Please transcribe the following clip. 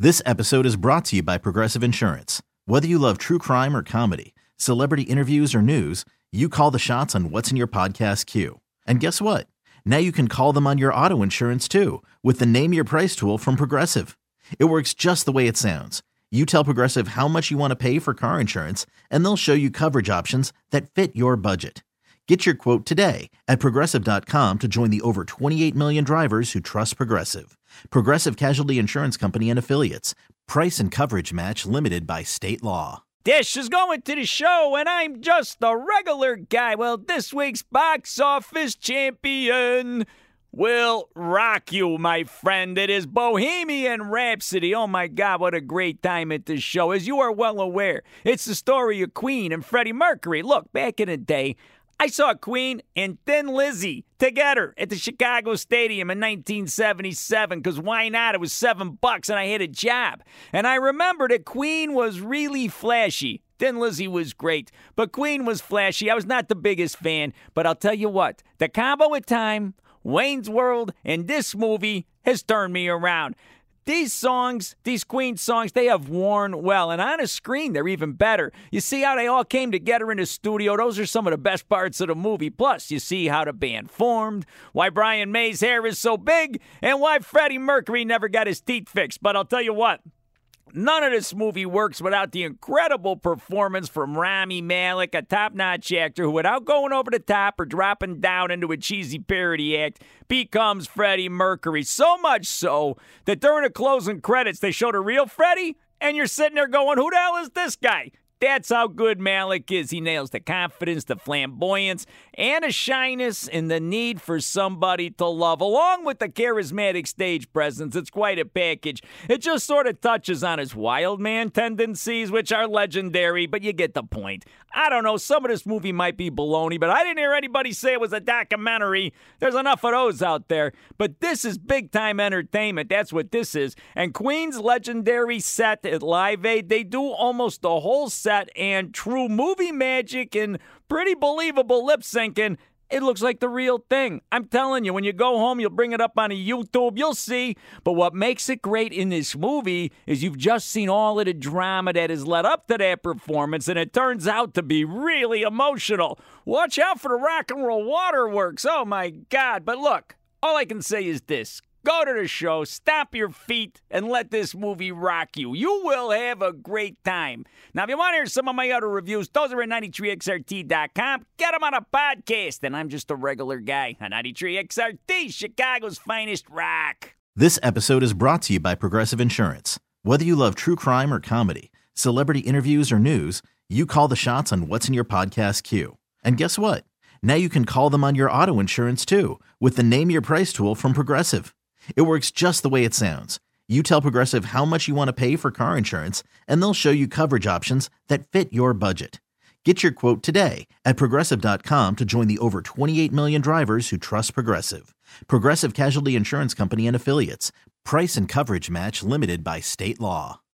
This episode is brought to you by Progressive Insurance. Whether you love true crime or comedy, celebrity interviews or news, you call the shots on what's in your podcast queue. And guess what? Now you can call them on your auto insurance too with the Name Your Price tool from Progressive. It works just the way it sounds. You tell Progressive how much you want to pay for car insurance, and they'll show you coverage options that fit your budget. Get your quote today at Progressive.com to join the over 28 million drivers who trust Progressive. Progressive Casualty Insurance Company and Affiliates. Price and coverage match limited by state law. Dish is going to the show, and I'm just a regular guy. Well, this week's box office champion will rock you, my friend. It is Bohemian Rhapsody. Oh, my God, what a great time at this show. As you are well aware, it's the story of Queen and Freddie Mercury. Look, back in the day, I saw Queen and Thin Lizzy together at the Chicago Stadium in 1977, because why not? It was $7 and I had a job. And I remember that Queen was really flashy. Thin Lizzy was great, but Queen was flashy. I was not the biggest fan, but I'll tell you what, the combo of Time, Wayne's World, and this movie has turned me around. These songs, these Queen songs, they have worn well. And on a screen, they're even better. You see how they all came together in the studio? Those are some of the best parts of the movie. Plus, you see how the band formed, why Brian May's hair is so big, and why Freddie Mercury never got his teeth fixed. But I'll tell you what, none of this movie works without the incredible performance from Rami Malek, a top-notch actor who, without going over the top or dropping down into a cheesy parody act, becomes Freddie Mercury. So much so that during the closing credits, they showed a real Freddie, and you're sitting there going, who the hell is this guy? That's how good Malek is. He nails the confidence, the flamboyance, and the shyness, and the need for somebody to love, along with the charismatic stage presence. It's quite a package. It just sort of touches on his wild man tendencies, which are legendary, but you get the point. I don't know, some of this movie might be baloney, but I didn't hear anybody say it was a documentary. There's enough of those out there. But this is big-time entertainment. That's what this is. And Queen's legendary set at Live Aid, they do almost the whole set, and true movie magic and pretty believable lip syncing. It looks like the real thing. I'm telling you, when you go home, you'll bring it up on a YouTube. You'll see. But what makes it great in this movie is you've just seen all of the drama that has led up to that performance, and it turns out to be really emotional. Watch out for the rock and roll waterworks. Oh, my God. But look, all I can say is this. Go to the show, stomp your feet, and let this movie rock you. You will have a great time. Now, if you want to hear some of my other reviews, those are at 93xrt.com. Get them on a podcast. And I'm just a regular guy on 93XRT, Chicago's finest rock. This episode is brought to you by Progressive Insurance. Whether you love true crime or comedy, celebrity interviews or news, you call the shots on what's in your podcast queue. And guess what? Now you can call them on your auto insurance too with the Name Your Price tool from Progressive. It works just the way it sounds. You tell Progressive how much you want to pay for car insurance, and they'll show you coverage options that fit your budget. Get your quote today at Progressive.com to join the over 28 million drivers who trust Progressive. Progressive Casualty Insurance Company and Affiliates. Price and coverage match limited by state law.